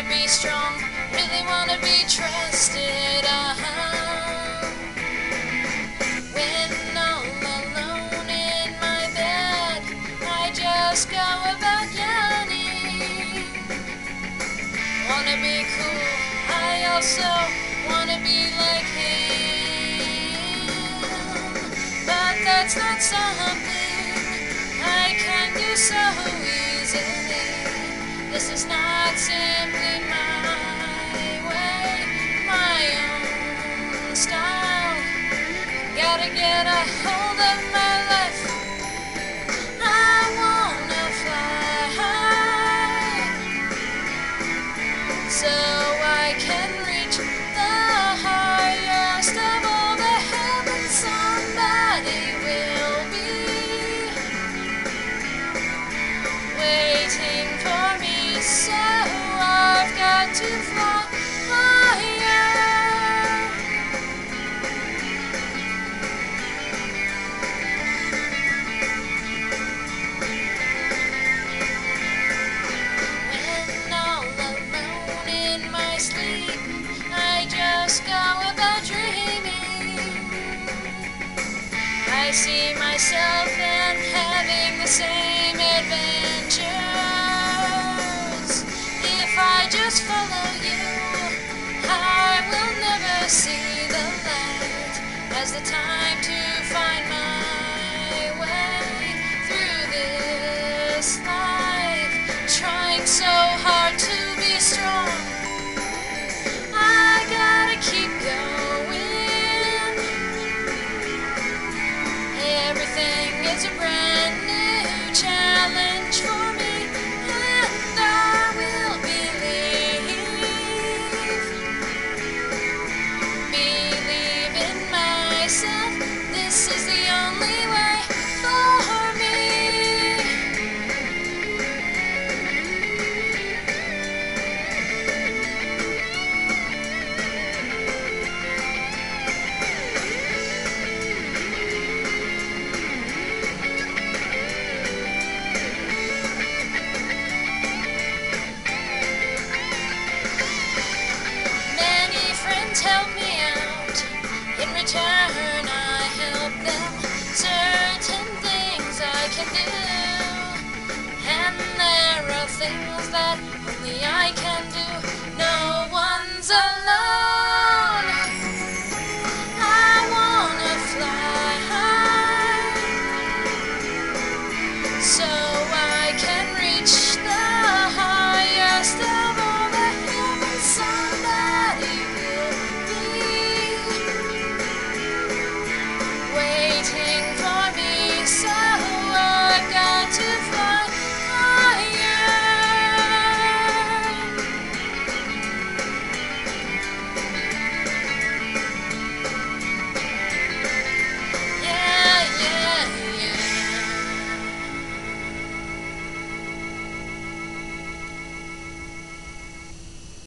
wanna be strong, really wanna be trusted. When all alone in my bed, I just go about yawning. Wanna be cool, I also wanna be like him. But that's not something I can do so easily. This is not simply my way, my own style. Gotta get a hold of my life. I wanna fly high, so I can reach the highest of all the heavens. Somebody will be waiting for me, so I've got to fly higher. When all alone in my sleep, I just go about dreaming. I see myself and having the same adventures. If I just follow you, I will never see the light. As the time to find my way through this life, trying so hard to be strong. I gotta keep going. Everything is a brand new challenge for me, and I will believe in myself. This is the only way for me. Many friends help me out. In return, I help them. Certain things I can do